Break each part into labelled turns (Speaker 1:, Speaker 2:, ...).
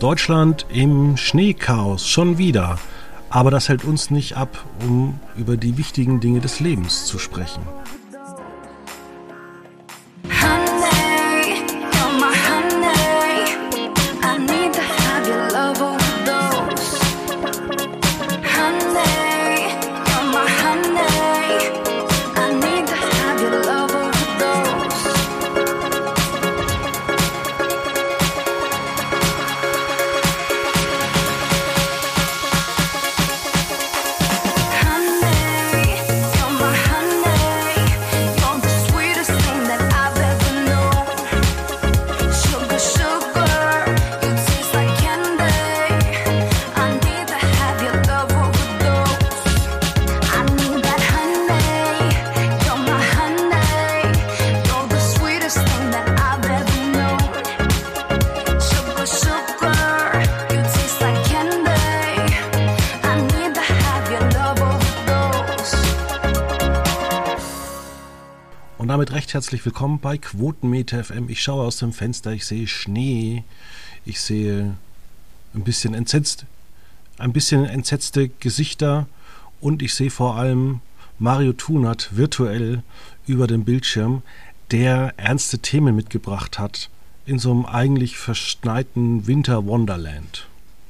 Speaker 1: Deutschland im Schneechaos, schon wieder. Aber das hält uns nicht ab, um über die wichtigen Dinge des Lebens zu sprechen. Damit recht herzlich willkommen bei Quotenmeter FM. Ich schaue aus dem Fenster, ich sehe Schnee, ich sehe ein bisschen entsetzte Gesichter und ich sehe vor allem Mario Thunert virtuell über dem Bildschirm, der ernste Themen mitgebracht hat in so einem eigentlich verschneiten Winter-Wonderland.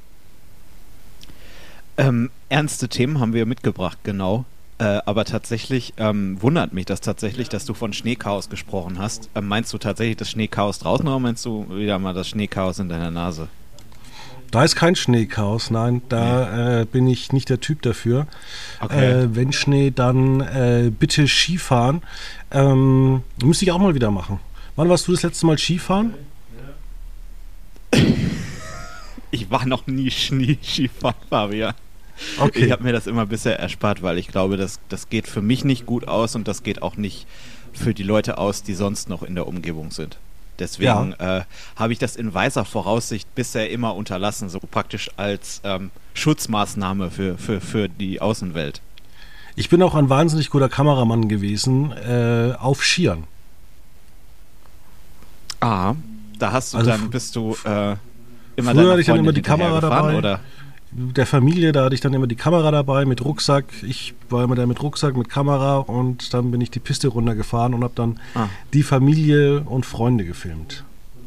Speaker 2: Ernste Themen haben wir mitgebracht, genau. Aber tatsächlich wundert mich das tatsächlich, dass du von Schneechaos gesprochen hast. Meinst du tatsächlich das Schneechaos draußen oder meinst du wieder mal das Schneechaos in deiner Nase?
Speaker 1: Da ist kein Schneechaos, nein, da bin ich nicht der Typ dafür. Okay. Wenn Schnee, dann bitte Skifahren. Müsste ich auch mal wieder machen. Wann warst du das letzte Mal Skifahren?
Speaker 2: Ich war noch nie Skifahren, Fabian. Okay. Ich habe mir das immer bisher erspart, weil ich glaube, das geht für mich nicht gut aus und das geht auch nicht für die Leute aus, die sonst noch in der Umgebung sind. Deswegen habe ich das in weiser Voraussicht bisher immer unterlassen, so praktisch als Schutzmaßnahme für die Außenwelt.
Speaker 1: Ich bin auch ein wahnsinnig guter Kameramann gewesen auf Skiern.
Speaker 2: Ah, da hast du
Speaker 1: also
Speaker 2: bist du immer
Speaker 1: früher hatte ich dann immer die Kamera dabei.
Speaker 2: Oder?
Speaker 1: Der Familie, da hatte ich dann immer die Kamera dabei mit Rucksack. Ich war immer da mit Rucksack, mit Kamera und dann bin ich die Piste runtergefahren und habe dann die Familie und Freunde gefilmt.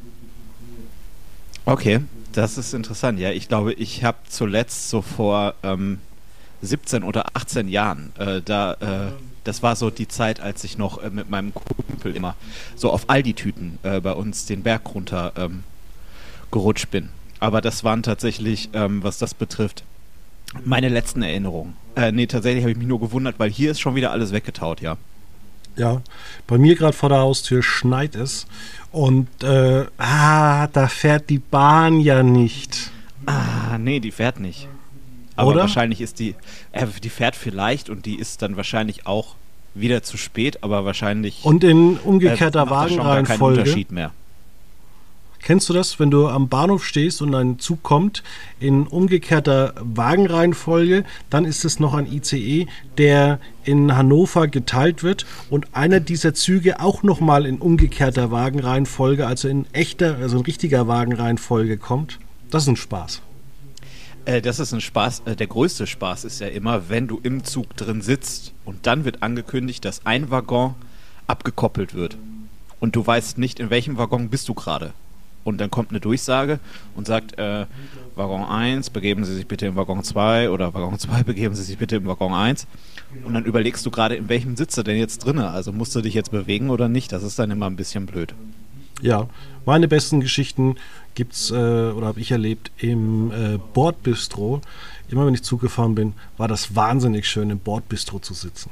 Speaker 2: Okay, das ist interessant. Ja, ich glaube, ich habe zuletzt so vor 17 oder 18 Jahren, das war so die Zeit, als ich noch mit meinem Kumpel immer so auf Aldi-Tüten bei uns den Berg runter gerutscht bin. Aber das waren tatsächlich, was das betrifft, meine letzten Erinnerungen. Tatsächlich habe ich mich nur gewundert, weil hier ist schon wieder alles weggetaut, ja.
Speaker 1: Ja, bei mir gerade vor der Haustür schneit es und da fährt die Bahn ja nicht.
Speaker 2: Nee, die fährt nicht. Aber
Speaker 1: oder?
Speaker 2: Wahrscheinlich ist die fährt vielleicht und die ist dann wahrscheinlich auch wieder zu spät, aber wahrscheinlich
Speaker 1: und in umgekehrter Wagenreihenfolge.
Speaker 2: Macht das schon gar keinen Unterschied mehr.
Speaker 1: Kennst du das, wenn du am Bahnhof stehst und ein Zug kommt in umgekehrter Wagenreihenfolge, dann ist es noch ein ICE, der in Hannover geteilt wird und einer dieser Züge auch nochmal in umgekehrter Wagenreihenfolge, also in richtiger Wagenreihenfolge kommt? Das ist ein Spaß.
Speaker 2: Das ist ein Spaß. Der größte Spaß ist ja immer, wenn du im Zug drin sitzt und dann wird angekündigt, dass ein Waggon abgekoppelt wird und du weißt nicht, in welchem Waggon bist du gerade. Und dann kommt eine Durchsage und sagt, Waggon 1, begeben Sie sich bitte im Waggon 2 oder Waggon 2, begeben Sie sich bitte im Waggon 1. Und dann überlegst du gerade, in welchem sitzt du denn jetzt drin? Also musst du dich jetzt bewegen oder nicht? Das ist dann immer ein bisschen blöd.
Speaker 1: Ja, meine besten Geschichten gibt's oder habe ich erlebt im Bordbistro. Immer wenn ich Zug gefahren bin, war das wahnsinnig schön, im Bordbistro zu sitzen.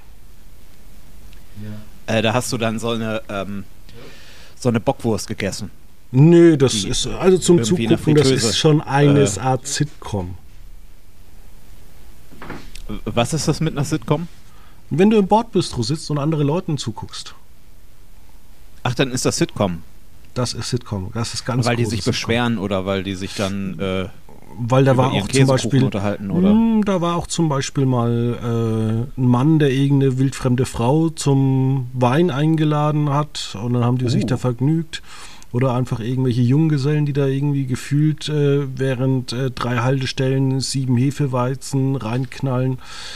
Speaker 2: Ja. Da hast du dann so eine Bockwurst gegessen.
Speaker 1: Nö, das ist, also zum Zugucken, das ist schon eine Art Sitcom.
Speaker 2: Was ist das mit einer Sitcom?
Speaker 1: Wenn du im Bordbistro sitzt und andere Leuten zuguckst.
Speaker 2: Ach, dann ist das Sitcom.
Speaker 1: Das ist Sitcom, das ist ganz
Speaker 2: Weil die sich
Speaker 1: Sitcom.
Speaker 2: Beschweren oder weil die sich dann
Speaker 1: weil da war auch zum Beispiel
Speaker 2: unterhalten, oder?
Speaker 1: Da war auch zum Beispiel mal ein Mann, der irgendeine wildfremde Frau zum Wein eingeladen hat und dann haben die sich da vergnügt. Oder einfach irgendwelche Junggesellen, die da irgendwie gefühlt während 3 Haltestellen 7 Hefeweizen reinknallen.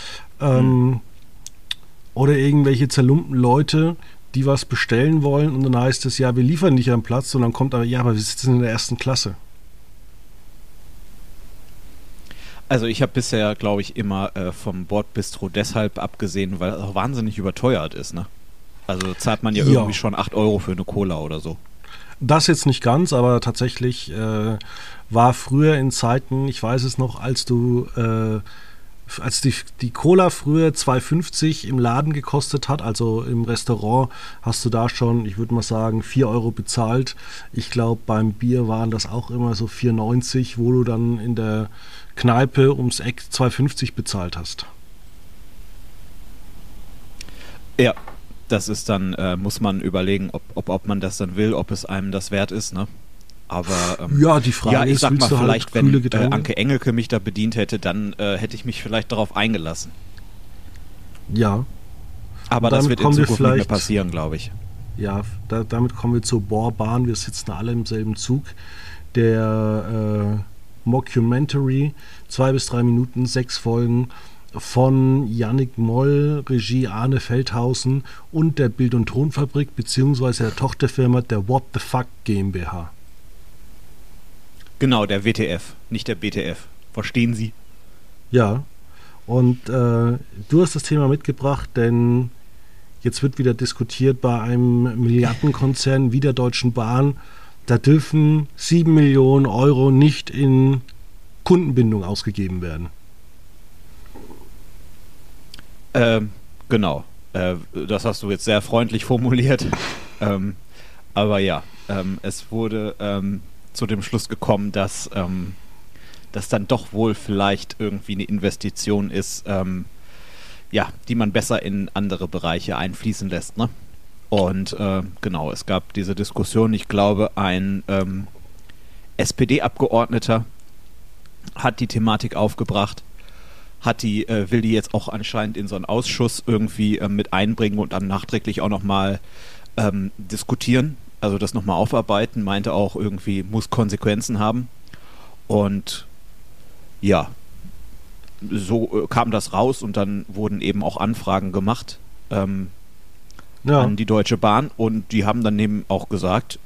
Speaker 1: Oder irgendwelche zerlumpten Leute, die was bestellen wollen und dann heißt es, ja, wir liefern nicht am Platz und dann kommt aber, ja, aber wir sitzen in der 1. Klasse.
Speaker 2: Also ich habe bisher, glaube ich, immer vom Bordbistro deshalb abgesehen, weil es auch wahnsinnig überteuert ist, ne? Also zahlt man ja irgendwie schon 8 Euro für eine Cola oder so.
Speaker 1: Das jetzt nicht ganz, aber tatsächlich war früher in Zeiten, ich weiß es noch, als die Cola früher 2,50 im Laden gekostet hat, also im Restaurant, hast du da schon, ich würde mal sagen, 4 Euro bezahlt. Ich glaube, beim Bier waren das auch immer so 4,90, wo du dann in der Kneipe ums Eck 2,50 bezahlt hast.
Speaker 2: Ja, das ist dann, muss man überlegen, ob man das dann will, ob es einem das wert ist, ne? Aber
Speaker 1: ja, die Frage
Speaker 2: ich sag
Speaker 1: ist,
Speaker 2: mal, vielleicht,
Speaker 1: halt
Speaker 2: wenn Anke Engelke mich da bedient hätte, dann hätte ich mich vielleicht darauf eingelassen.
Speaker 1: Ja.
Speaker 2: Aber das wird in Zukunft nicht mehr passieren, glaube ich.
Speaker 1: Ja, damit kommen wir zur Bohrbahn. Wir sitzen alle im selben Zug. Der Mockumentary, 2 bis 3 Minuten, 6 Folgen von Yannick Moll, Regie Arne Feldhausen und der Bild- und Tonfabrik beziehungsweise der Tochterfirma der What the Fuck GmbH.
Speaker 2: Genau, der WTF, nicht der BTF. Verstehen Sie?
Speaker 1: Ja, und du hast das Thema mitgebracht, denn jetzt wird wieder diskutiert bei einem Milliardenkonzern wie der Deutschen Bahn. Da dürfen 7 Millionen Euro nicht in Kundenbindung ausgegeben werden.
Speaker 2: Genau. Das hast du jetzt sehr freundlich formuliert. Aber ja, es wurde zu dem Schluss gekommen, dass das dann doch wohl vielleicht irgendwie eine Investition ist, die man besser in andere Bereiche einfließen lässt, ne? Und genau, es gab diese Diskussion, ich glaube, ein SPD-Abgeordneter hat die Thematik aufgebracht, will die jetzt auch anscheinend in so einen Ausschuss irgendwie mit einbringen und dann nachträglich auch nochmal diskutieren, also das nochmal aufarbeiten, meinte auch irgendwie, muss Konsequenzen haben. Und ja, so kam das raus und dann wurden eben auch Anfragen gemacht an die Deutsche Bahn und die haben dann eben auch gesagt,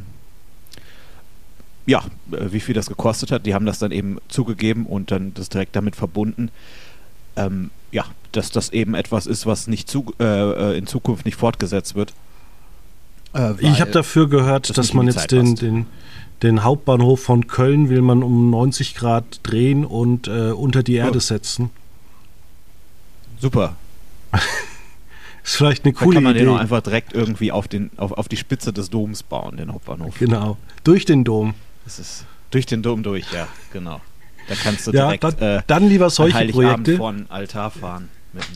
Speaker 2: wie viel das gekostet hat. Die haben das dann eben zugegeben und dann das direkt damit verbunden, dass das eben etwas ist, was nicht in Zukunft nicht fortgesetzt wird.
Speaker 1: Ich habe dafür gehört, dass man jetzt den Hauptbahnhof von Köln will man um 90 Grad drehen und unter die Erde setzen.
Speaker 2: Super.
Speaker 1: Ist vielleicht eine coole Idee.
Speaker 2: Dann kann man den auch einfach direkt irgendwie auf die Spitze des Doms bauen, den Hauptbahnhof.
Speaker 1: Genau, durch den Dom.
Speaker 2: Das ist durch den Dom durch, ja, genau. Da kannst du direkt
Speaker 1: dann lieber solche Projekte
Speaker 2: vor den Altar fahren.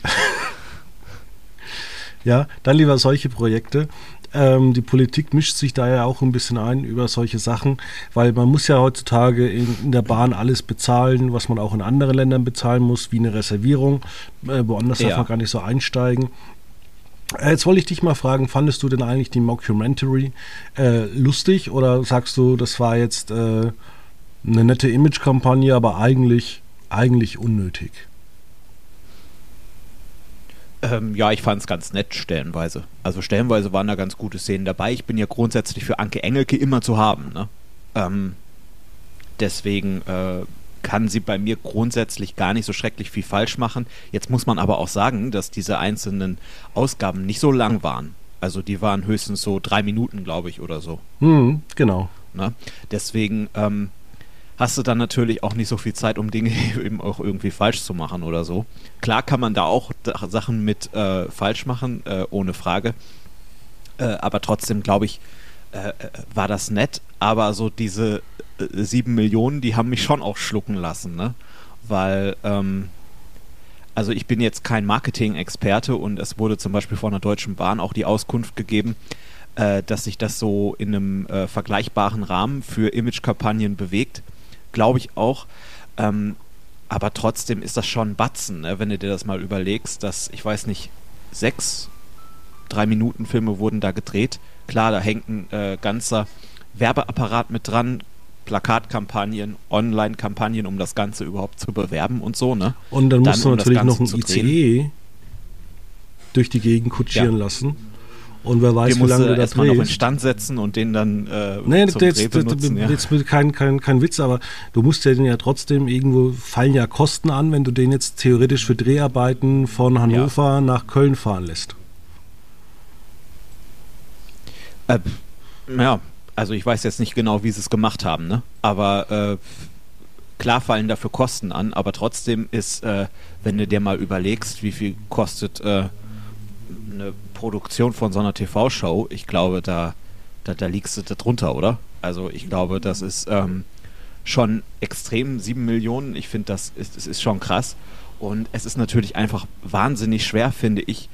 Speaker 1: Ja, dann lieber solche Projekte. Die Politik mischt sich da ja auch ein bisschen ein über solche Sachen, weil man muss ja heutzutage in der Bahn alles bezahlen, was man auch in anderen Ländern bezahlen muss, wie eine Reservierung. Woanders darf man gar nicht so einsteigen. Jetzt wollte ich dich mal fragen, fandest du denn eigentlich die Mockumentary lustig oder sagst du, das war jetzt eine nette Image-Kampagne, aber eigentlich unnötig?
Speaker 2: Ich fand es ganz nett stellenweise. Also stellenweise waren da ganz gute Szenen dabei. Ich bin ja grundsätzlich für Anke Engelke immer zu haben, ne? Deswegen kann sie bei mir grundsätzlich gar nicht so schrecklich viel falsch machen. Jetzt muss man aber auch sagen, dass diese einzelnen Ausgaben nicht so lang waren. Also die waren höchstens so 3 Minuten, glaube ich, oder so.
Speaker 1: Genau.
Speaker 2: Ne? Deswegen hast du dann natürlich auch nicht so viel Zeit, um Dinge eben auch irgendwie falsch zu machen oder so. Klar kann man da auch Sachen mit falsch machen, ohne Frage. Aber trotzdem, glaube ich, war das nett. Aber so diese 7 Millionen, die haben mich schon auch schlucken lassen, ne? Weil, also ich bin jetzt kein Marketing-Experte und es wurde zum Beispiel von der Deutschen Bahn auch die Auskunft gegeben, dass sich das so in einem vergleichbaren Rahmen für Image-Kampagnen bewegt. Glaube ich auch. Aber trotzdem ist das schon ein Batzen, ne? Wenn du dir das mal überlegst, dass, ich weiß nicht, 6 3-Minuten-Filme wurden da gedreht. Klar, da hängt ein ganzer Werbeapparat mit dran, Plakatkampagnen, Online-Kampagnen, um das Ganze überhaupt zu bewerben und so, ne?
Speaker 1: Und dann musst du
Speaker 2: um
Speaker 1: natürlich noch ein
Speaker 2: zu
Speaker 1: ICE durch die Gegend kutschieren lassen. Und wer weiß,
Speaker 2: den
Speaker 1: wie lange du da
Speaker 2: erstmal noch
Speaker 1: drehst.
Speaker 2: instand setzen und den dann zum
Speaker 1: jetzt,
Speaker 2: Dreh benutzen.
Speaker 1: jetzt kein Witz, aber du musst ja den ja trotzdem irgendwo, fallen ja Kosten an, wenn du den jetzt theoretisch für Dreharbeiten von Hannover nach Köln fahren lässt.
Speaker 2: Also ich weiß jetzt nicht genau, wie sie es gemacht haben, ne? Aber klar fallen dafür Kosten an, aber trotzdem ist, wenn du dir mal überlegst, wie viel kostet eine Produktion von so einer TV-Show, ich glaube, da liegst du da drunter, oder? Also ich glaube, das ist schon extrem, 7 Millionen, ich finde, das ist schon krass. Und es ist natürlich einfach wahnsinnig schwer, finde ich,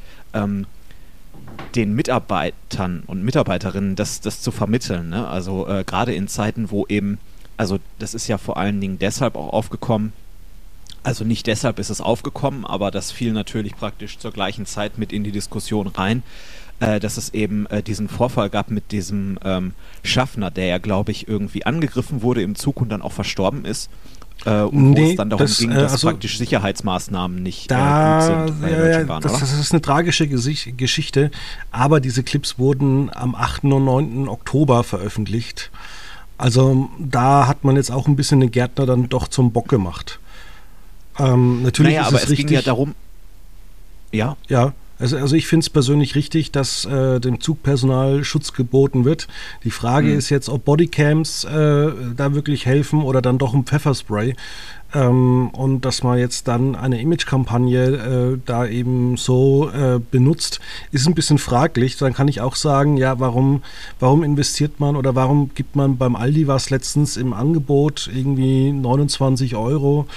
Speaker 2: den Mitarbeitern und Mitarbeiterinnen das zu vermitteln, ne? Also gerade in Zeiten, wo eben, also das ist ja vor allen Dingen deshalb auch aufgekommen, also nicht deshalb ist es aufgekommen, aber das fiel natürlich praktisch zur gleichen Zeit mit in die Diskussion rein, dass es eben diesen Vorfall gab mit diesem Schaffner, der ja, glaube ich, irgendwie angegriffen wurde im Zug und dann auch verstorben ist. Wo es dann darum ging, dass praktisch Sicherheitsmaßnahmen nicht gut sind bei der Deutschen Bahn,
Speaker 1: das ist eine tragische Geschichte, aber diese Clips wurden am 8. und 9. Oktober veröffentlicht. Also da hat man jetzt auch ein bisschen den Gärtner dann doch zum Bock gemacht. Natürlich ist
Speaker 2: aber
Speaker 1: es
Speaker 2: es
Speaker 1: richtig.
Speaker 2: ging ja darum, ja.
Speaker 1: Ja, also ich finde es persönlich richtig, dass dem Zugpersonal Schutz geboten wird. Die Frage ist jetzt, ob Bodycams da wirklich helfen oder dann doch ein Pfefferspray. Und dass man jetzt dann eine Imagekampagne da eben so benutzt, ist ein bisschen fraglich. Dann kann ich auch sagen, ja, warum investiert man oder warum gibt man beim Aldi was letztens im Angebot irgendwie 29 €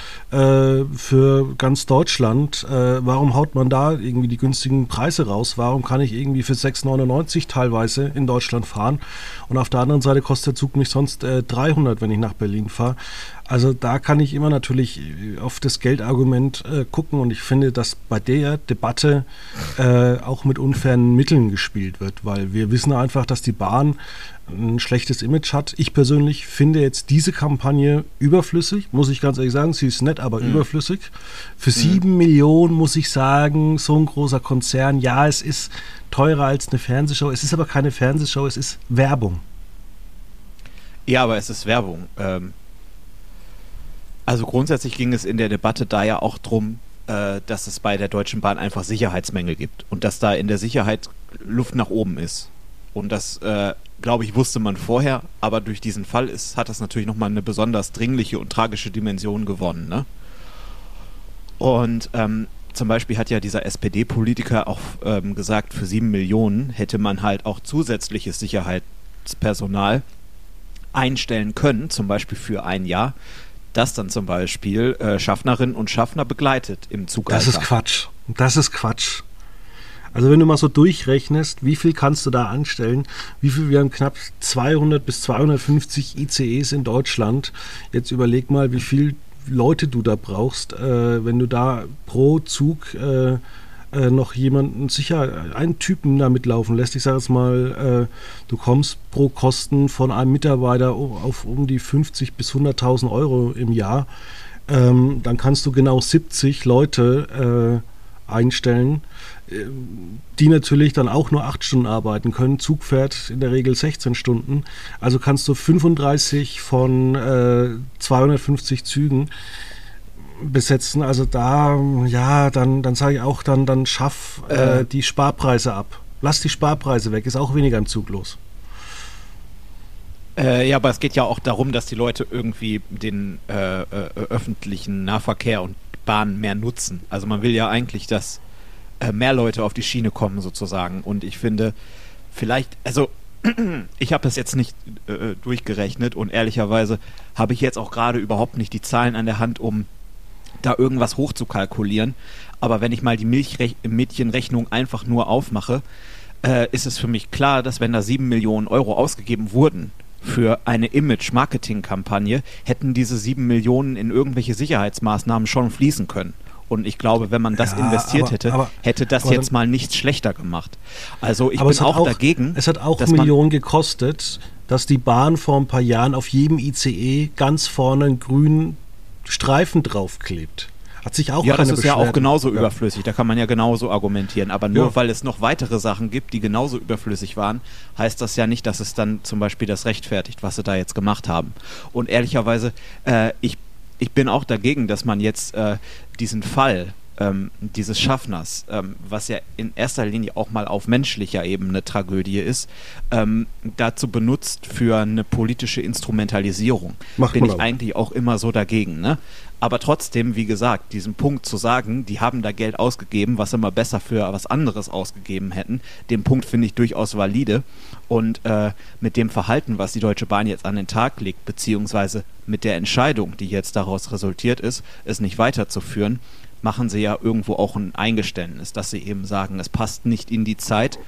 Speaker 1: für ganz Deutschland? Warum haut man da irgendwie die günstigen Preise raus? Warum kann ich irgendwie für 6,99 teilweise in Deutschland fahren? Und auf der anderen Seite kostet der Zug mich sonst 300, wenn ich nach Berlin fahre. Also da kann ich immer natürlich auf das Geldargument gucken und ich finde, dass bei der Debatte auch mit unfairen Mitteln gespielt wird, weil wir wissen einfach, dass die Bahn ein schlechtes Image hat. Ich persönlich finde jetzt diese Kampagne überflüssig, muss ich ganz ehrlich sagen. Sie ist nett, aber überflüssig. Für 7 Millionen muss ich sagen, so ein großer Konzern, ja, es ist teurer als eine Fernsehshow. Es ist aber keine Fernsehshow, es ist Werbung.
Speaker 2: Ja, aber es ist Werbung. Also grundsätzlich ging es in der Debatte da ja auch drum, dass es bei der Deutschen Bahn einfach Sicherheitsmängel gibt und dass da in der Sicherheit Luft nach oben ist. Und das, glaube ich, wusste man vorher, aber durch diesen Fall hat das natürlich nochmal eine besonders dringliche und tragische Dimension gewonnen, ne? Und zum Beispiel hat ja dieser SPD-Politiker auch gesagt, für 7 Millionen hätte man halt auch zusätzliches Sicherheitspersonal einstellen können, zum Beispiel für ein Jahr, das dann zum Beispiel Schaffnerinnen und Schaffner begleitet im Zugalter.
Speaker 1: Das ist Quatsch. Also wenn du mal so durchrechnest, wie viel kannst du da anstellen? Wir haben knapp 200 bis 250 ICEs in Deutschland. Jetzt überleg mal, wie viele Leute du da brauchst, wenn du da pro Zug noch jemanden, sicher einen Typen da mitlaufen lässt. Ich sage jetzt mal, du kommst pro Kosten von einem Mitarbeiter auf um die 50 bis 100.000 € im Jahr. Dann kannst du genau 70 Leute einstellen, die natürlich dann auch nur 8 Stunden arbeiten können. Zug fährt in der Regel 16 Stunden. Also kannst du 35 von 250 Zügen besetzen. Also da, ja, dann sage ich auch, dann schaff die Sparpreise ab. Lass die Sparpreise weg, ist auch weniger im Zug los.
Speaker 2: Ja, aber es geht ja auch darum, dass die Leute irgendwie den öffentlichen Nahverkehr und Bahn mehr nutzen. Also man will ja eigentlich, dass mehr Leute auf die Schiene kommen sozusagen. Und ich finde, vielleicht, also ich habe das jetzt nicht durchgerechnet und ehrlicherweise habe ich jetzt auch gerade überhaupt nicht die Zahlen an der Hand, um da irgendwas hochzukalkulieren. Aber wenn ich mal die Mädchenrechnung einfach nur aufmache, ist es für mich klar, dass wenn da 7 Millionen € ausgegeben wurden für eine Image-Marketing-Kampagne, hätten diese 7 Millionen in irgendwelche Sicherheitsmaßnahmen schon fließen können. Und ich glaube, wenn man das investiert hätte, hätte das jetzt mal nichts schlechter gemacht. Also ich bin auch dagegen.
Speaker 1: Es hat auch Millionen gekostet, dass die Bahn vor ein paar Jahren auf jedem ICE ganz vorne einen grünen Streifen draufklebt. Hat sich auch
Speaker 2: ja,
Speaker 1: keine
Speaker 2: das ist ja auch
Speaker 1: Beschwerden.
Speaker 2: genauso überflüssig, da kann man ja genauso argumentieren, aber nur
Speaker 1: Ja.
Speaker 2: weil es noch weitere Sachen gibt, die genauso überflüssig waren, heißt das ja nicht, dass es dann zum Beispiel das rechtfertigt, was sie da jetzt gemacht haben. Und ehrlicherweise, ich bin auch dagegen, dass man jetzt diesen Fall dieses Schaffners, was ja in erster Linie auch mal auf menschlicher Ebene eine Tragödie ist, dazu benutzt für eine politische Instrumentalisierung. Bin ich eigentlich auch immer so dagegen, ne? Aber trotzdem, wie gesagt, diesen Punkt zu sagen, die haben da Geld ausgegeben, was sie mal besser für was anderes ausgegeben hätten, den Punkt finde ich durchaus valide. Und mit dem Verhalten, was die Deutsche Bahn jetzt an den Tag legt, beziehungsweise mit der Entscheidung, die jetzt daraus resultiert ist, es nicht weiterzuführen, machen sie ja irgendwo auch ein Eingeständnis, dass sie eben sagen, es passt nicht in die Zeit,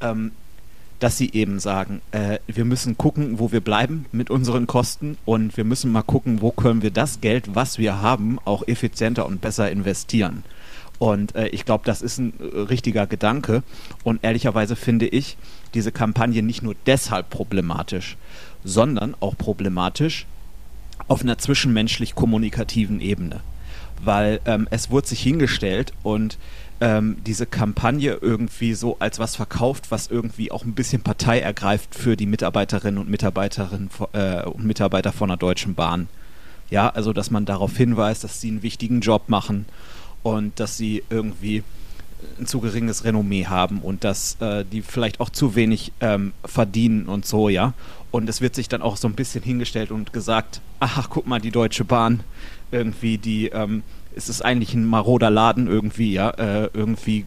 Speaker 2: dass sie eben sagen, wir müssen gucken, wo wir bleiben mit unseren Kosten und wir müssen mal gucken, wo können wir das Geld, was wir haben, auch effizienter und besser investieren. Und ich glaube, das ist ein richtiger Gedanke und ehrlicherweise finde ich diese Kampagne nicht nur deshalb problematisch, sondern auch problematisch auf einer zwischenmenschlich-kommunikativen Ebene. Weil es wurde sich hingestellt und diese Kampagne irgendwie so als was verkauft, was irgendwie auch ein bisschen Partei ergreift für die Mitarbeiterinnen und Mitarbeiter von der Deutschen Bahn. Ja, also dass man darauf hinweist, dass sie einen wichtigen Job machen und dass sie irgendwie ein zu geringes Renommee haben und dass die vielleicht auch zu wenig verdienen und so, ja. Und es wird sich dann auch so ein bisschen hingestellt und gesagt, ach, guck mal, die Deutsche Bahn, irgendwie es ist eigentlich ein maroder Laden irgendwie, ja, irgendwie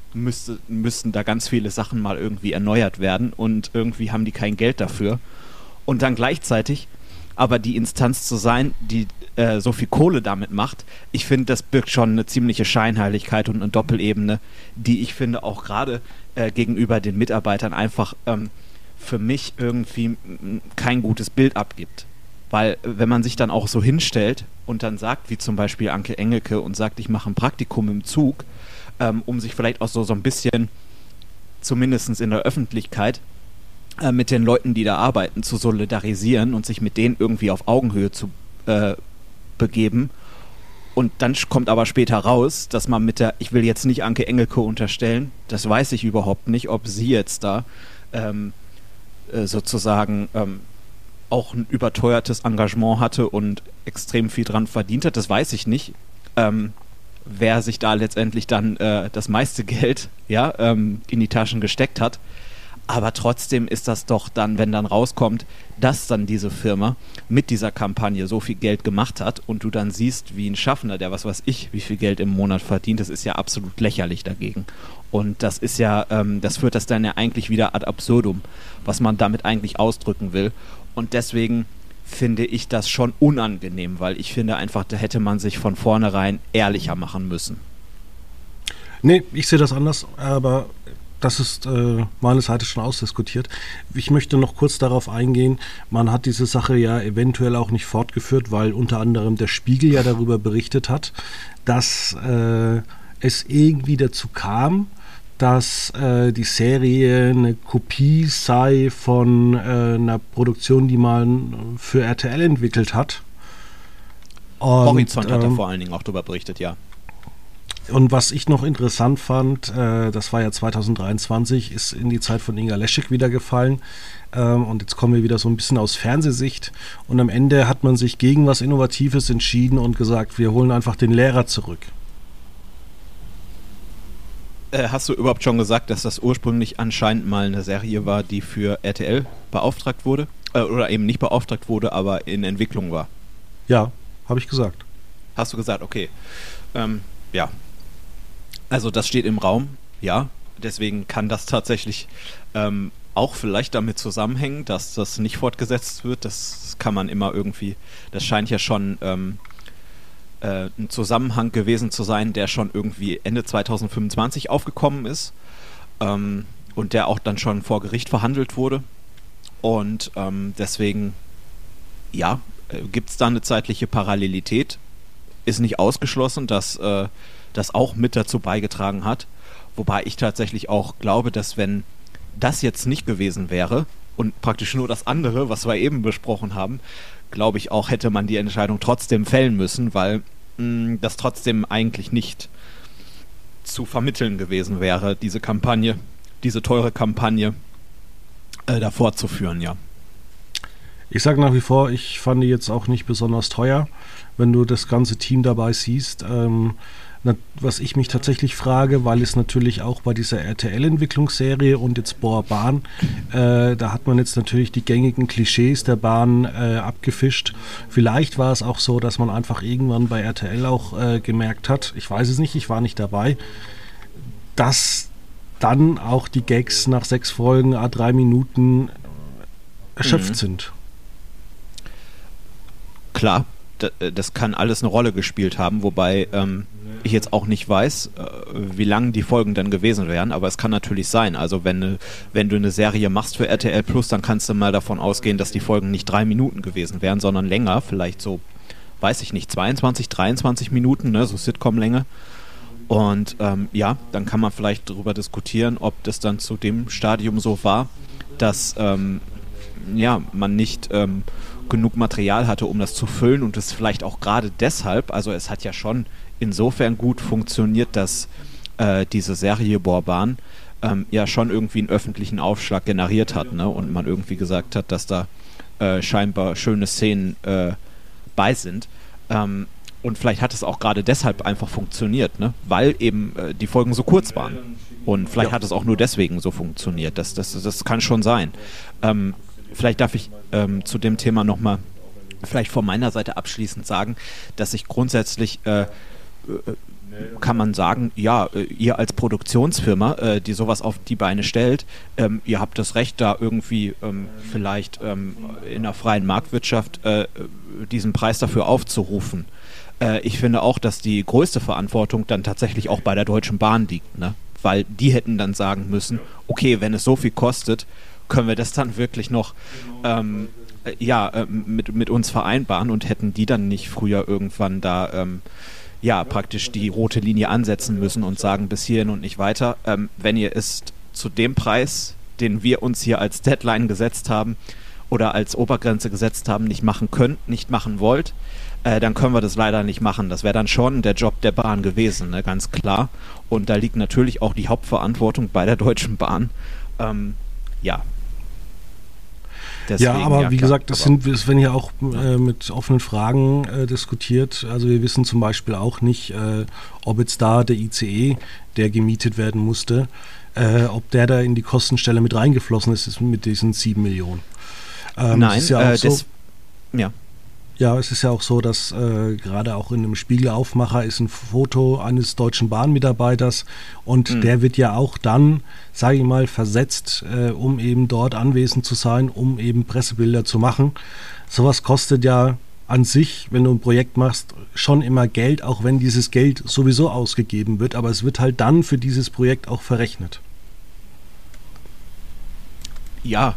Speaker 2: müssten da ganz viele Sachen mal irgendwie erneuert werden und irgendwie haben die kein Geld dafür. Und dann gleichzeitig aber die Instanz zu sein, die so viel Kohle damit macht, ich finde, das birgt schon eine ziemliche Scheinheiligkeit und eine Doppelebene, die ich finde auch gerade gegenüber den Mitarbeitern einfach für mich irgendwie kein gutes Bild abgibt. Weil wenn man sich dann auch so hinstellt und dann sagt, wie zum Beispiel Anke Engelke und sagt, ich mache ein Praktikum im Zug, um sich vielleicht auch so ein bisschen, zumindest in der Öffentlichkeit, mit den Leuten, die da arbeiten, zu solidarisieren und sich mit denen irgendwie auf Augenhöhe zu begeben. Und dann kommt aber später raus, dass man ich will jetzt nicht Anke Engelke unterstellen, das weiß ich überhaupt nicht, ob sie jetzt da sozusagen auch ein überteuertes Engagement hatte und extrem viel dran verdient hat, das weiß ich nicht. Wer sich da letztendlich dann das meiste Geld in die Taschen gesteckt hat. Aber trotzdem ist das doch dann, wenn dann rauskommt, dass dann diese Firma mit dieser Kampagne so viel Geld gemacht hat und du dann siehst, wie ein Schaffner, der was weiß ich, wie viel Geld im Monat verdient, das ist ja absolut lächerlich dagegen. Und das ist ja, das führt das dann ja eigentlich wieder ad absurdum, was man damit eigentlich ausdrücken will. Und deswegen finde ich das schon unangenehm, weil ich finde einfach, da hätte man sich von vornherein ehrlicher machen müssen.
Speaker 1: Nee, ich sehe das anders, aber das ist meine Seite schon ausdiskutiert. Ich möchte noch kurz darauf eingehen, man hat diese Sache ja eventuell auch nicht fortgeführt, weil unter anderem der Spiegel ja darüber berichtet hat, dass es irgendwie dazu kam, dass die Serie eine Kopie sei von einer Produktion, die man für RTL entwickelt hat. Und,
Speaker 2: Horizont hat da vor allen Dingen auch darüber berichtet, ja.
Speaker 1: Und was ich noch interessant fand, das war ja 2023, ist in die Zeit von Inga Leschek wieder gefallen. Und jetzt kommen wir wieder so ein bisschen aus Fernsehsicht. Und am Ende hat man sich gegen was Innovatives entschieden und gesagt, wir holen einfach den Lehrer zurück.
Speaker 2: Hast du überhaupt schon gesagt, dass das ursprünglich anscheinend mal eine Serie war, die für RTL beauftragt wurde? Oder eben nicht beauftragt wurde, aber in Entwicklung war?
Speaker 1: Ja, habe ich gesagt.
Speaker 2: Hast du gesagt, okay. Ja. Also das steht im Raum, ja. Deswegen kann das tatsächlich auch vielleicht damit zusammenhängen, dass das nicht fortgesetzt wird. Das kann man immer irgendwie, das scheint ja schon ein Zusammenhang gewesen zu sein, der schon irgendwie Ende 2025 aufgekommen ist und der auch dann schon vor Gericht verhandelt wurde. Und deswegen, ja, gibt es da eine zeitliche Parallelität. Ist nicht ausgeschlossen, dass das auch mit dazu beigetragen hat. Wobei ich tatsächlich auch glaube, dass wenn das jetzt nicht gewesen wäre, und praktisch nur das andere, was wir eben besprochen haben, glaube ich auch, hätte man die Entscheidung trotzdem fällen müssen, weil das trotzdem eigentlich nicht zu vermitteln gewesen wäre, diese Kampagne, diese teure Kampagne da fortzuführen, ja.
Speaker 1: Ich sage nach wie vor, ich fand die jetzt auch nicht besonders teuer, wenn du das ganze Team dabei siehst. Was ich mich tatsächlich frage, weil es natürlich auch bei dieser RTL-Entwicklungsserie und jetzt Bahn, da hat man jetzt natürlich die gängigen Klischees der Bahn abgefischt. Vielleicht war es auch so, dass man einfach irgendwann bei RTL auch gemerkt hat, ich weiß es nicht, ich war nicht dabei, dass dann auch die Gags nach 6 Folgen, 3 Minuten erschöpft sind.
Speaker 2: Klar, das kann alles eine Rolle gespielt haben, wobei ich jetzt auch nicht weiß, wie lang die Folgen dann gewesen wären, aber es kann natürlich sein. Also wenn du eine Serie machst für RTL Plus, dann kannst du mal davon ausgehen, dass die Folgen nicht 3 Minuten gewesen wären, sondern länger, vielleicht so, weiß ich nicht, 22, 23 Minuten, ne, so Sitcom-Länge. Und ja, dann kann man vielleicht darüber diskutieren, ob das dann zu dem Stadium so war, dass man nicht genug Material hatte, um das zu füllen und es vielleicht auch gerade deshalb, also es hat ja schon insofern gut funktioniert, dass diese Serie Bahn ja schon irgendwie einen öffentlichen Aufschlag generiert hat, ne? Und man irgendwie gesagt hat, dass da scheinbar schöne Szenen bei sind. Und vielleicht hat es auch gerade deshalb einfach funktioniert, ne? Weil eben die Folgen so kurz waren. Und vielleicht hat es auch nur deswegen so funktioniert. Das kann schon sein. Vielleicht darf ich zu dem Thema nochmal vielleicht von meiner Seite abschließend sagen, dass ich grundsätzlich kann man sagen, ja, ihr als Produktionsfirma, die sowas auf die Beine stellt, ihr habt das Recht, da irgendwie vielleicht in einer freien Marktwirtschaft diesen Preis dafür aufzurufen. Ich finde auch, dass die größte Verantwortung dann tatsächlich auch bei der Deutschen Bahn liegt, ne? Weil die hätten dann sagen müssen, okay, wenn es so viel kostet, können wir das dann wirklich noch mit uns vereinbaren und hätten die dann nicht früher irgendwann da praktisch die rote Linie ansetzen müssen und sagen, bis hierhin und nicht weiter. Wenn ihr es zu dem Preis, den wir uns hier als Deadline gesetzt haben oder als Obergrenze gesetzt haben, nicht machen könnt, nicht machen wollt, dann können wir das leider nicht machen. Das wäre dann schon der Job der Bahn gewesen, ne, ganz klar. Und da liegt natürlich auch die Hauptverantwortung bei der Deutschen Bahn. Deswegen,
Speaker 1: ja, aber wie gesagt, es werden ja auch mit offenen Fragen diskutiert. Also wir wissen zum Beispiel auch nicht, ob jetzt da der ICE, der gemietet werden musste, ob der da in die Kostenstelle mit reingeflossen ist mit diesen 7 Millionen.
Speaker 2: Nein,
Speaker 1: Ja, es ist ja auch so, dass gerade auch in einem Spiegelaufmacher ist ein Foto eines Deutschen Bahnmitarbeiters und der wird ja auch dann, sage ich mal, versetzt, um eben dort anwesend zu sein, um eben Pressebilder zu machen. Sowas kostet ja an sich, wenn du ein Projekt machst, schon immer Geld, auch wenn dieses Geld sowieso ausgegeben wird, aber es wird halt dann für dieses Projekt auch verrechnet.
Speaker 2: Ja,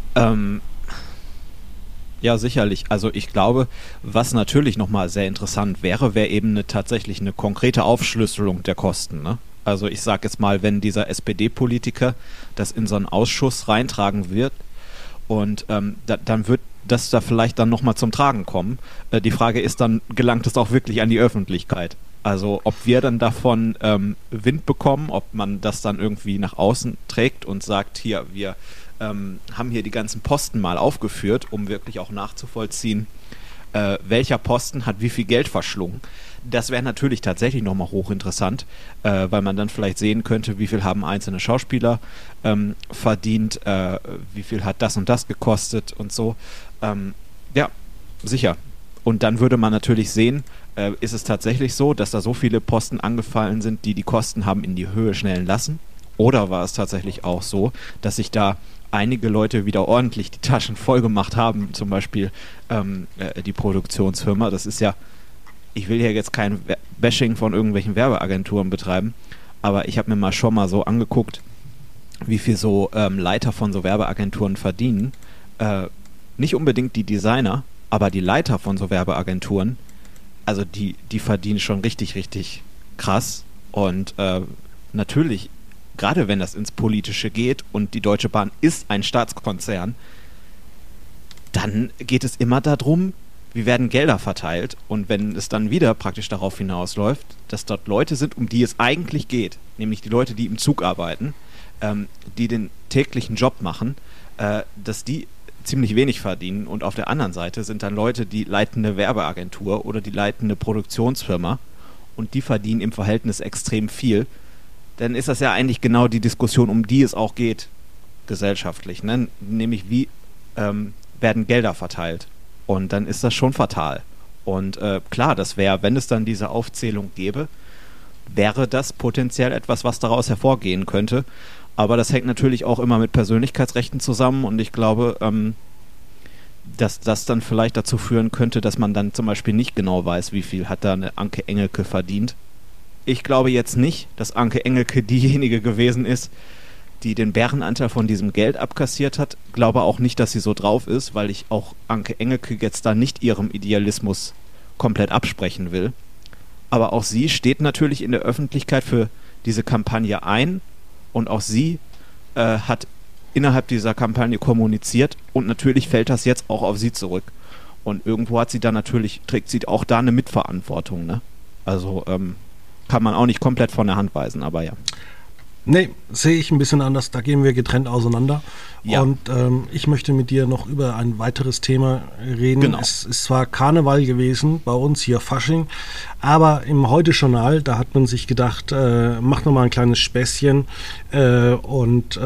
Speaker 2: ja, sicherlich. Also ich glaube, was natürlich nochmal sehr interessant wäre eben tatsächlich eine konkrete Aufschlüsselung der Kosten, ne? Also ich sage jetzt mal, wenn dieser SPD-Politiker das in so einen Ausschuss reintragen wird und dann wird das da vielleicht dann nochmal zum Tragen kommen. Die Frage ist dann, gelangt es auch wirklich an die Öffentlichkeit? Also ob wir dann davon Wind bekommen, ob man das dann irgendwie nach außen trägt und sagt, hier, wir haben hier die ganzen Posten mal aufgeführt, um wirklich auch nachzuvollziehen, welcher Posten hat wie viel Geld verschlungen. Das wäre natürlich tatsächlich nochmal hochinteressant, weil man dann vielleicht sehen könnte, wie viel haben einzelne Schauspieler verdient, wie viel hat das und das gekostet und so. Ja, sicher. Und dann würde man natürlich sehen, ist es tatsächlich so, dass da so viele Posten angefallen sind, die Kosten haben in die Höhe schnellen lassen? Oder war es tatsächlich auch so, dass sich da einige Leute wieder ordentlich die Taschen voll gemacht haben, zum Beispiel die Produktionsfirma? Das ist ja, ich will hier jetzt kein Bashing von irgendwelchen Werbeagenturen betreiben, aber ich habe mir mal schon mal so angeguckt, wie viel so Leiter von so Werbeagenturen verdienen. Nicht unbedingt die Designer, aber die Leiter von so Werbeagenturen, also die verdienen schon richtig, richtig krass. Und natürlich gerade wenn das ins Politische geht und die Deutsche Bahn ist ein Staatskonzern, dann geht es immer darum, wie werden Gelder verteilt, und wenn es dann wieder praktisch darauf hinausläuft, dass dort Leute sind, um die es eigentlich geht, nämlich die Leute, die im Zug arbeiten, die den täglichen Job machen, dass die ziemlich wenig verdienen, und auf der anderen Seite sind dann Leute, die leiten eine Werbeagentur oder die leiten eine Produktionsfirma und die verdienen im Verhältnis extrem viel, dann ist das ja eigentlich genau die Diskussion, um die es auch geht, gesellschaftlich, ne? Nämlich wie werden Gelder verteilt. Und dann ist das schon fatal. Und klar, das wäre, wenn es dann diese Aufzählung gäbe, wäre das potenziell etwas, was daraus hervorgehen könnte. Aber das hängt natürlich auch immer mit Persönlichkeitsrechten zusammen, und ich glaube, dass das dann vielleicht dazu führen könnte, dass man dann zum Beispiel nicht genau weiß, wie viel hat da eine Anke Engelke verdient. Ich glaube jetzt nicht, dass Anke Engelke diejenige gewesen ist, die den Bärenanteil von diesem Geld abkassiert hat. Glaube auch nicht, dass sie so drauf ist, weil ich auch Anke Engelke jetzt da nicht ihrem Idealismus komplett absprechen will. Aber auch sie steht natürlich in der Öffentlichkeit für diese Kampagne ein, und auch sie hat innerhalb dieser Kampagne kommuniziert, und natürlich fällt das jetzt auch auf sie zurück. Und irgendwo hat sie da natürlich, trägt sie auch da eine Mitverantwortung, ne? Also kann man auch nicht komplett von der Hand weisen, aber ja.
Speaker 1: Nee, sehe ich ein bisschen anders. Da gehen wir getrennt auseinander.
Speaker 2: Ja.
Speaker 1: Und ich möchte mit dir noch über ein weiteres Thema reden.
Speaker 2: Genau.
Speaker 1: Es ist zwar Karneval gewesen, bei uns hier Fasching, aber im Heute-Journal, da hat man sich gedacht, mach nochmal ein kleines Späßchen und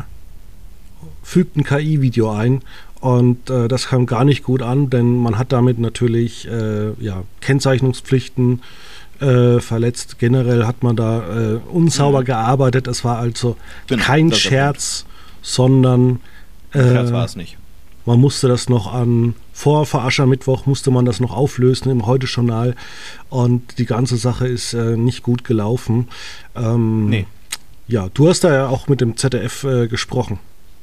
Speaker 1: fügt ein KI-Video ein. Und das kam gar nicht gut an, denn man hat damit natürlich Kennzeichnungspflichten verletzt. Generell hat man da unsauber gearbeitet. Es war also kein Scherz, sondern
Speaker 2: Das war es nicht.
Speaker 1: man musste das noch vor Aschermittwoch musste man das noch auflösen im Heute-Journal, und die ganze Sache ist nicht gut gelaufen.
Speaker 2: Nee.
Speaker 1: Ja, du hast da ja auch mit dem ZDF gesprochen.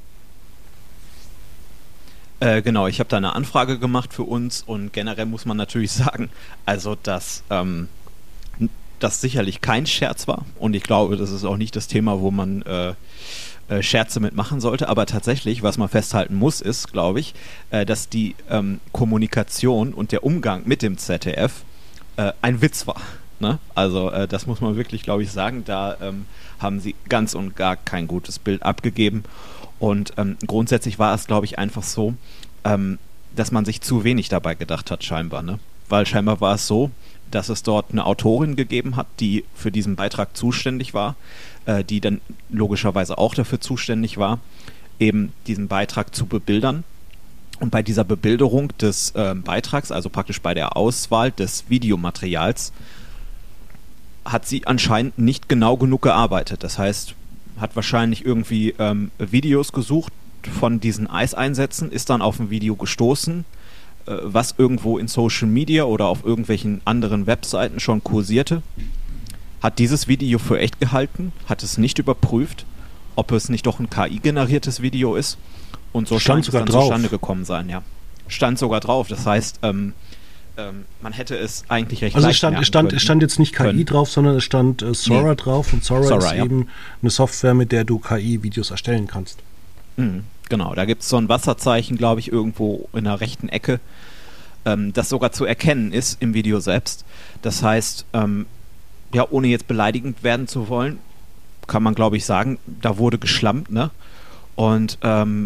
Speaker 2: Genau, ich habe da eine Anfrage gemacht für uns, und generell muss man natürlich sagen, also dass das sicherlich kein Scherz war, und ich glaube, das ist auch nicht das Thema, wo man Scherze mitmachen sollte, aber tatsächlich, was man festhalten muss, ist, glaube ich, dass die Kommunikation und der Umgang mit dem ZDF ein Witz war. Ne? Also das muss man wirklich, glaube ich, sagen, da haben sie ganz und gar kein gutes Bild abgegeben, und grundsätzlich war es, glaube ich, einfach so, dass man sich zu wenig dabei gedacht hat, scheinbar, ne? Weil scheinbar war es so, dass es dort eine Autorin gegeben hat, die für diesen Beitrag zuständig war, die dann logischerweise auch dafür zuständig war, eben diesen Beitrag zu bebildern. Und bei dieser Bebilderung des Beitrags, also praktisch bei der Auswahl des Videomaterials, hat sie anscheinend nicht genau genug gearbeitet. Das heißt, hat wahrscheinlich irgendwie Videos gesucht von diesen Eiseinsätzen, ist dann auf ein Video gestoßen, was irgendwo in Social Media oder auf irgendwelchen anderen Webseiten schon kursierte, hat dieses Video für echt gehalten, hat es nicht überprüft, ob es nicht doch ein KI-generiertes Video ist, und so scheint es dann zustande gekommen sein, ja. Stand sogar drauf, das heißt, man hätte es eigentlich recht leicht merken können.
Speaker 1: Es stand jetzt nicht KI drauf, sondern es stand Sora drauf, und Sora ist eben eine Software, mit der du KI-Videos erstellen kannst.
Speaker 2: Genau, da gibt es so ein Wasserzeichen, glaube ich, irgendwo in der rechten Ecke, das sogar zu erkennen ist im Video selbst. Das heißt, ohne jetzt beleidigend werden zu wollen, kann man, glaube ich, sagen, da wurde geschlampt, ne? Und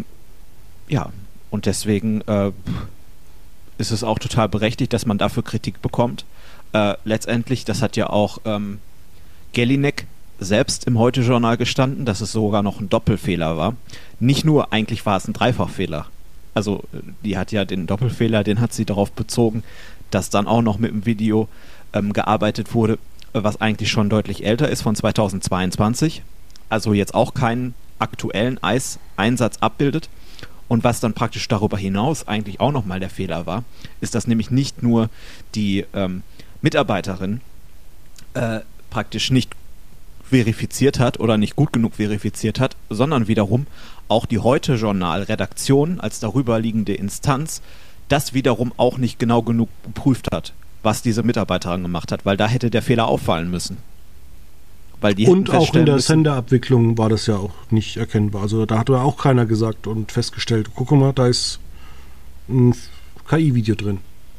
Speaker 2: und deswegen ist es auch total berechtigt, dass man dafür Kritik bekommt. Letztendlich, das hat ja auch Jelinek selbst im Heute-Journal gestanden, dass es sogar noch ein Doppelfehler war. Nicht nur, eigentlich war es ein Dreifachfehler. Also die hat ja den Doppelfehler, den hat sie darauf bezogen, dass dann auch noch mit dem Video gearbeitet wurde, was eigentlich schon deutlich älter ist, von 2022. Also jetzt auch keinen aktuellen Einsatz abbildet. Und was dann praktisch darüber hinaus eigentlich auch nochmal der Fehler war, ist, dass nämlich nicht nur die Mitarbeiterin praktisch nicht verifiziert hat oder nicht gut genug verifiziert hat, sondern wiederum auch die Heute-Journal-Redaktion als darüberliegende Instanz das wiederum auch nicht genau genug geprüft hat, was diese Mitarbeiterin gemacht hat, weil da hätte der Fehler auffallen müssen. Weil die
Speaker 1: Und
Speaker 2: hätten
Speaker 1: auch in der
Speaker 2: müssen,
Speaker 1: Senderabwicklung war das ja auch nicht erkennbar. Also da hat ja auch keiner gesagt und festgestellt, guck mal, da ist ein KI-Video drin.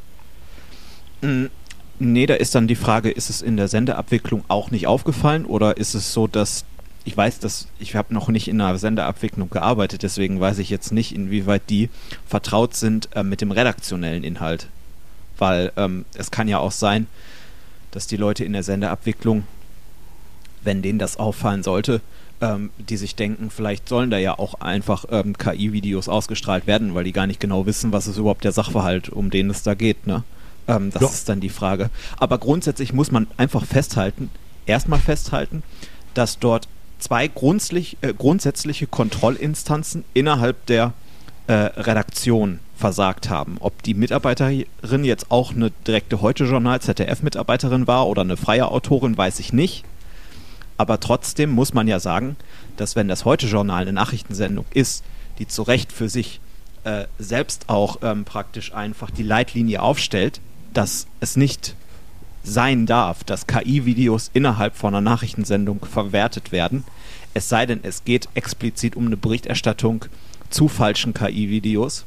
Speaker 2: Nee, da ist dann die Frage, ist es in der Senderabwicklung auch nicht aufgefallen oder ist es so, dass ich weiß, dass ich habe noch nicht in einer Senderabwicklung gearbeitet, deswegen weiß ich jetzt nicht, inwieweit die vertraut sind mit dem redaktionellen Inhalt. Weil es kann ja auch sein, dass die Leute in der Senderabwicklung, wenn denen das auffallen sollte, die sich denken, vielleicht sollen da ja auch einfach KI-Videos ausgestrahlt werden, weil die gar nicht genau wissen, was ist überhaupt der Sachverhalt, um den es da geht. Ne? Das ist dann die Frage. Aber grundsätzlich muss man einfach erstmal festhalten, dass dort zwei grundsätzliche Kontrollinstanzen innerhalb der Redaktion versagt haben. Ob die Mitarbeiterin jetzt auch eine direkte Heute-Journal ZDF-Mitarbeiterin war oder eine freie Autorin, weiß ich nicht. Aber trotzdem muss man ja sagen, dass wenn das Heute-Journal eine Nachrichtensendung ist, die zu Recht für sich selbst auch praktisch einfach die Leitlinie aufstellt, dass es nicht sein darf, dass KI-Videos innerhalb von einer Nachrichtensendung verwertet werden, es sei denn, es geht explizit um eine Berichterstattung zu falschen KI-Videos.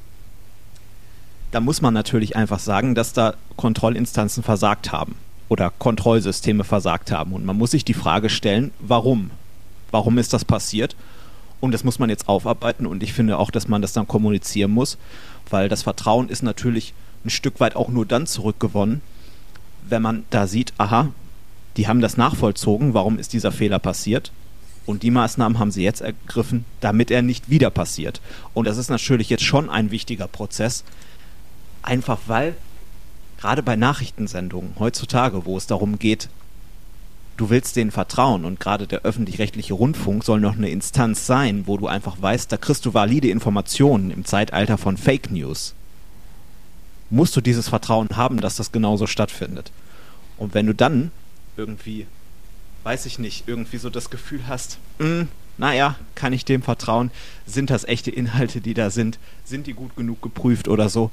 Speaker 2: Da muss man natürlich einfach sagen, dass da Kontrollinstanzen versagt haben oder Kontrollsysteme versagt haben. Und man muss sich die Frage stellen, warum? Warum ist das passiert? Und das muss man jetzt aufarbeiten und ich finde auch, dass man das dann kommunizieren muss, weil das Vertrauen ist natürlich ein Stück weit auch nur dann zurückgewonnen, wenn man da sieht, aha, die haben das nachvollzogen, warum ist dieser Fehler passiert und die Maßnahmen haben sie jetzt ergriffen, damit er nicht wieder passiert. Und das ist natürlich jetzt schon ein wichtiger Prozess, einfach weil gerade bei Nachrichtensendungen heutzutage, wo es darum geht, du willst denen vertrauen und gerade der öffentlich-rechtliche Rundfunk soll noch eine Instanz sein, wo du einfach weißt, da kriegst du valide Informationen im Zeitalter von Fake News. Musst du dieses Vertrauen haben, dass das genauso stattfindet. Und wenn du dann irgendwie, weiß ich nicht, irgendwie so das Gefühl hast, naja, kann ich dem vertrauen? Sind das echte Inhalte, die da sind? Sind die gut genug geprüft oder so?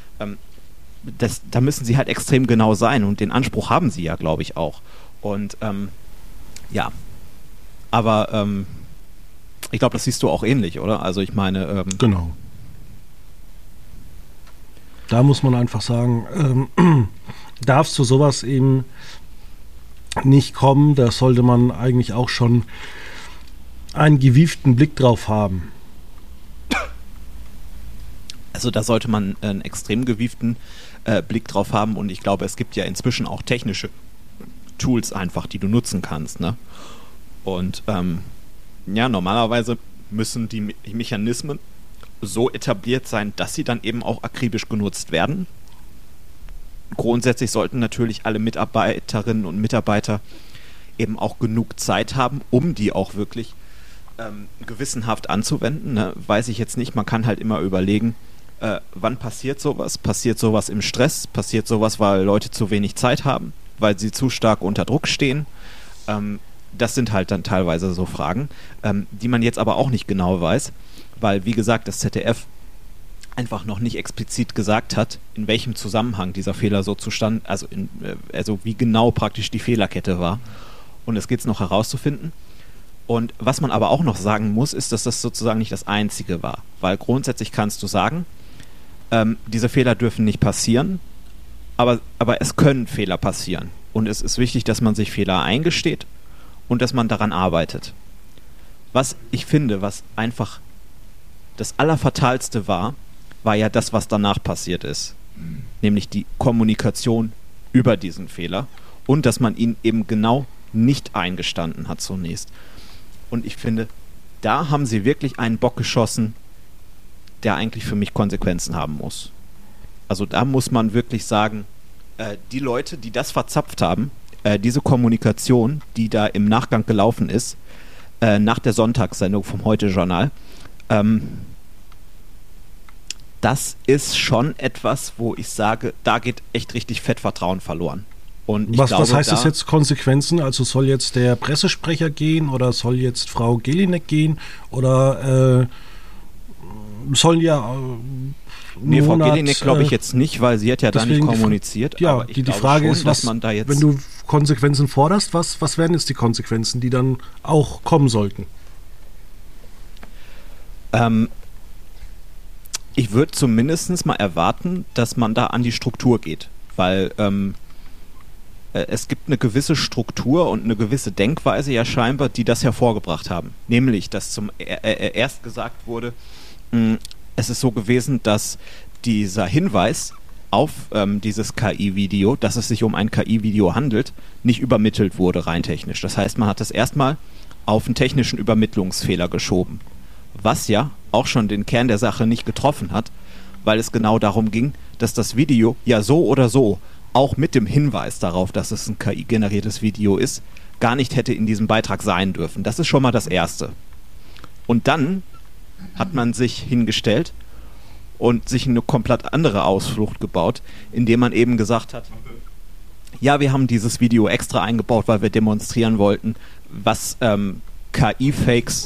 Speaker 2: Da müssen sie halt extrem genau sein und den Anspruch haben sie ja, glaube ich, auch. Und ja, aber ich glaube, das siehst du auch ähnlich, oder? Also ich meine...
Speaker 1: Genau. Da muss man einfach sagen, darf zu sowas eben nicht kommen. Da sollte man eigentlich auch schon einen gewieften Blick drauf haben.
Speaker 2: Also da sollte man einen extrem gewieften Blick drauf haben und ich glaube, es gibt ja inzwischen auch technische Tools einfach, die du nutzen kannst. Ne? Und ja, normalerweise müssen die Mechanismen so etabliert sein, dass sie dann eben auch akribisch genutzt werden. Grundsätzlich sollten natürlich alle Mitarbeiterinnen und Mitarbeiter eben auch genug Zeit haben, um die auch wirklich gewissenhaft anzuwenden. Ne? Weiß ich jetzt nicht, man kann halt immer überlegen, wann passiert sowas? Passiert sowas im Stress? Passiert sowas, weil Leute zu wenig Zeit haben? Weil sie zu stark unter Druck stehen? Das sind halt dann teilweise so Fragen, die man jetzt aber auch nicht genau weiß, weil, wie gesagt, das ZDF einfach noch nicht explizit gesagt hat, in welchem Zusammenhang dieser Fehler so zustande, also wie genau praktisch die Fehlerkette war. Und es geht es noch herauszufinden. Und was man aber auch noch sagen muss, ist, dass das sozusagen nicht das Einzige war. Weil grundsätzlich kannst du sagen, diese Fehler dürfen nicht passieren, aber es können Fehler passieren. Und es ist wichtig, dass man sich Fehler eingesteht und dass man daran arbeitet. Was ich finde, was einfach das Allerfatalste war ja das, was danach passiert ist. Nämlich die Kommunikation über diesen Fehler und dass man ihn eben genau nicht eingestanden hat zunächst. Und ich finde, da haben sie wirklich einen Bock geschossen, der eigentlich für mich Konsequenzen haben muss. Also da muss man wirklich sagen, die Leute, die das verzapft haben, diese Kommunikation, die da im Nachgang gelaufen ist, nach der Sonntagssendung vom Heute-Journal, das ist schon etwas, wo ich sage, da geht echt richtig Fettvertrauen verloren. Und
Speaker 1: was heißt das jetzt, Konsequenzen? Also soll jetzt der Pressesprecher gehen oder soll jetzt Frau Gelinek gehen oder sollen ja
Speaker 2: nee, Frau Gelinek glaube ich jetzt nicht, weil sie hat ja da nicht kommuniziert.
Speaker 1: Ja,
Speaker 2: aber ich
Speaker 1: die Frage
Speaker 2: schon,
Speaker 1: ist, was,
Speaker 2: man da jetzt
Speaker 1: wenn du Konsequenzen forderst, was wären jetzt die Konsequenzen, die dann auch kommen sollten?
Speaker 2: Ich würde zumindest mal erwarten, dass man da an die Struktur geht, weil es gibt eine gewisse Struktur und eine gewisse Denkweise ja scheinbar, die das hervorgebracht haben. Nämlich, dass erst gesagt wurde, es ist so gewesen, dass dieser Hinweis auf dieses KI-Video, dass es sich um ein KI-Video handelt, nicht übermittelt wurde rein technisch. Das heißt, man hat es erstmal auf einen technischen Übermittlungsfehler geschoben, was ja auch schon den Kern der Sache nicht getroffen hat, weil es genau darum ging, dass das Video ja so oder so, auch mit dem Hinweis darauf, dass es ein KI-generiertes Video ist, gar nicht hätte in diesem Beitrag sein dürfen. Das ist schon mal das Erste. Und dann hat man sich hingestellt und sich eine komplett andere Ausflucht gebaut, indem man eben gesagt hat, ja, wir haben dieses Video extra eingebaut, weil wir demonstrieren wollten, was KI-Fakes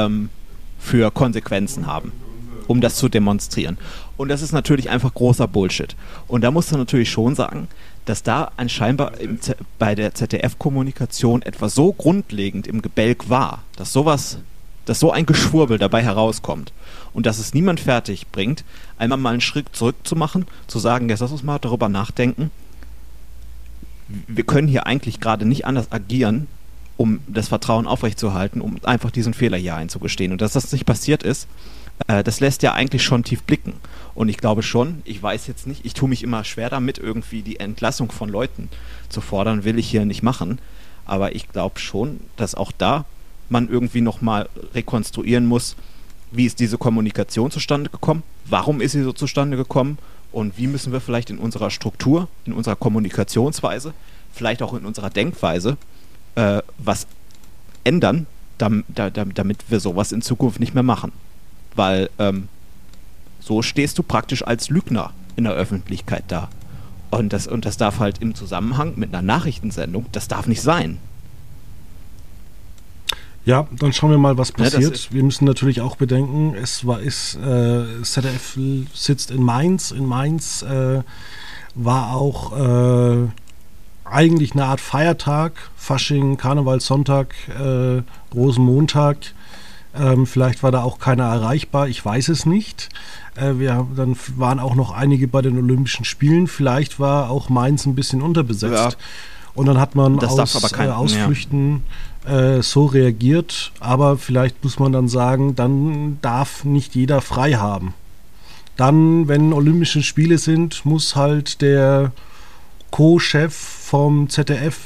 Speaker 2: für Konsequenzen haben, um das zu demonstrieren. Und das ist natürlich einfach großer Bullshit. Und da musst du natürlich schon sagen, dass da anscheinend bei der ZDF-Kommunikation etwas so grundlegend im Gebälk war, dass so ein Geschwurbel dabei herauskommt und dass es niemand fertig bringt, einmal mal einen Schritt zurück zu machen, zu sagen, jetzt lass uns mal darüber nachdenken, wir können hier eigentlich gerade nicht anders agieren, um das Vertrauen aufrechtzuerhalten, um einfach diesen Fehler hier einzugestehen. Und dass das nicht passiert ist, das lässt ja eigentlich schon tief blicken. Und ich glaube schon, ich weiß jetzt nicht, ich tue mich immer schwer damit, irgendwie die Entlassung von Leuten zu fordern, will ich hier nicht machen. Aber ich glaube schon, dass auch da man irgendwie nochmal rekonstruieren muss, wie ist diese Kommunikation zustande gekommen, warum ist sie so zustande gekommen und wie müssen wir vielleicht in unserer Struktur, in unserer Kommunikationsweise, vielleicht auch in unserer Denkweise was ändern, damit wir sowas in Zukunft nicht mehr machen. Weil so stehst du praktisch als Lügner in der Öffentlichkeit da. Und das darf halt im Zusammenhang mit einer Nachrichtensendung, das darf nicht sein.
Speaker 1: Ja, dann schauen wir mal, was passiert. Wir müssen natürlich auch bedenken, ZDF sitzt in Mainz. In Mainz war auch eigentlich eine Art Feiertag, Fasching, Karnevalssonntag, Rosenmontag. Vielleicht war da auch keiner erreichbar, ich weiß es nicht. Dann waren auch noch einige bei den Olympischen Spielen. Vielleicht war auch Mainz ein bisschen unterbesetzt. Ja. Und dann hat man aus Ausflüchten so reagiert. Aber vielleicht muss man dann sagen, dann darf nicht jeder frei haben. Dann, wenn Olympische Spiele sind, muss halt der Co-Chef vom ZDF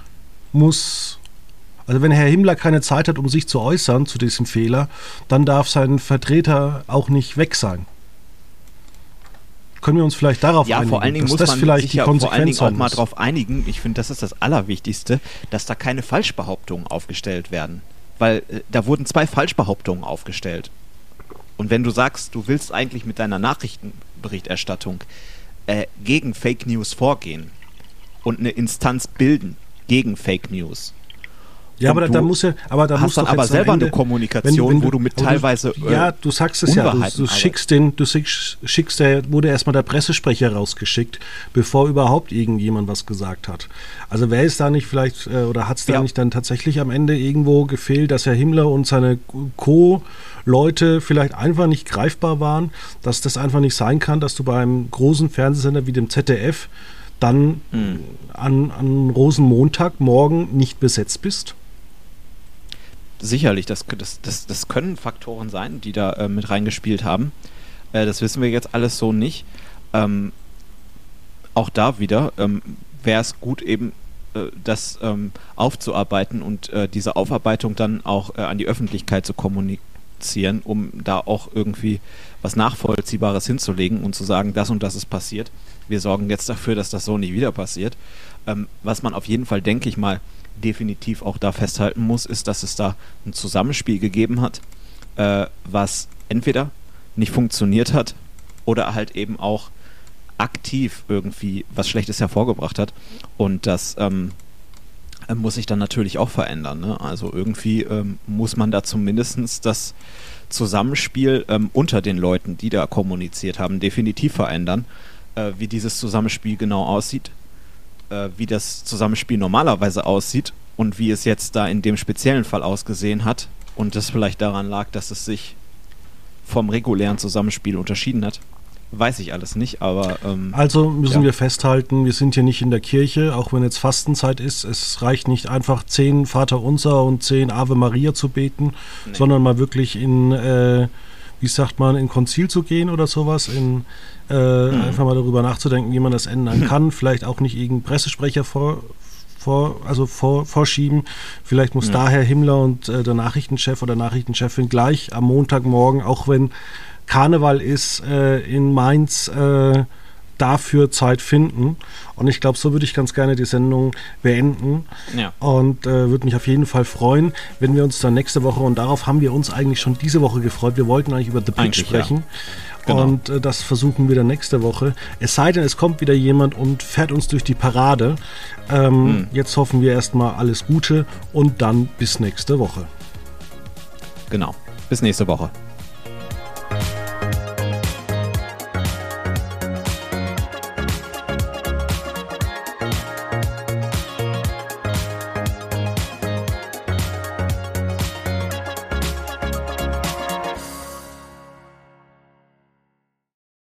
Speaker 1: also wenn Herr Himmler keine Zeit hat, um sich zu äußern zu diesem Fehler, dann darf sein Vertreter auch nicht weg sein. Können wir uns vielleicht darauf einigen?
Speaker 2: Ja, vor allen Dingen muss man sich ja vor allen Dingen auch mal darauf einigen, ich finde, das ist das Allerwichtigste, dass da keine Falschbehauptungen aufgestellt werden. Weil da wurden 2 Falschbehauptungen aufgestellt. Und wenn du sagst, du willst eigentlich mit deiner Nachrichtenberichterstattung gegen Fake News vorgehen und eine Instanz bilden gegen Fake News.
Speaker 1: Ja, aber da muss ja, aber da
Speaker 2: hast
Speaker 1: muss
Speaker 2: dann aber selber eine Kommunikation, wo du mit teilweise
Speaker 1: ja, du sagst es ja, du schickst wurde erstmal der Pressesprecher rausgeschickt, bevor überhaupt irgendjemand was gesagt hat. Also wäre es da nicht vielleicht, oder hat es da nicht dann tatsächlich am Ende irgendwo gefehlt, dass Herr Himmler und seine Co-Leute vielleicht einfach nicht greifbar waren, dass das einfach nicht sein kann, dass du beim großen Fernsehsender wie dem ZDF dann an Rosenmontagmorgen nicht besetzt bist?
Speaker 2: Sicherlich, das können Faktoren sein, die da mit reingespielt haben. Das wissen wir jetzt alles so nicht. Auch da wieder wäre es gut, eben das aufzuarbeiten und diese Aufarbeitung dann auch an die Öffentlichkeit zu kommunizieren, um da auch irgendwie was Nachvollziehbares hinzulegen und zu sagen, das und das ist passiert. Wir sorgen jetzt dafür, dass das so nicht wieder passiert. Was man auf jeden Fall, denke ich mal, definitiv auch da festhalten muss, ist, dass es da ein Zusammenspiel gegeben hat, was entweder nicht funktioniert hat oder halt eben auch aktiv irgendwie was Schlechtes hervorgebracht hat. Und das muss sich dann natürlich auch verändern. Ne? Also irgendwie muss man da zumindest das Zusammenspiel unter den Leuten, die da kommuniziert haben, definitiv verändern. Wie dieses Zusammenspiel genau aussieht, wie das Zusammenspiel normalerweise aussieht und wie es jetzt da in dem speziellen Fall ausgesehen hat und das vielleicht daran lag, dass es sich vom regulären Zusammenspiel unterschieden hat. Weiß ich alles nicht, aber...
Speaker 1: also müssen wir festhalten, wir sind hier nicht in der Kirche, auch wenn jetzt Fastenzeit ist. Es reicht nicht einfach 10 Vaterunser und 10 Ave Maria zu beten, sondern mal wirklich in, wie sagt man, in Konzil zu gehen oder sowas, einfach mal darüber nachzudenken, wie man das ändern kann. Vielleicht auch nicht irgendeinen Pressesprecher vorschieben. Vielleicht muss daher Himmler und der Nachrichtenchef oder Nachrichtenchefin gleich am Montagmorgen, auch wenn Karneval ist, in Mainz dafür Zeit finden. Und ich glaube, so würde ich ganz gerne die Sendung beenden. Ja. Und würde mich auf jeden Fall freuen, wenn wir uns dann nächste Woche, und darauf haben wir uns eigentlich schon diese Woche gefreut, wir wollten eigentlich über The Pick sprechen. Ja. Genau. Und das versuchen wir dann nächste Woche. Es sei denn, es kommt wieder jemand und fährt uns durch die Parade. Jetzt hoffen wir erstmal alles Gute und dann bis nächste Woche.
Speaker 2: Genau, bis nächste Woche.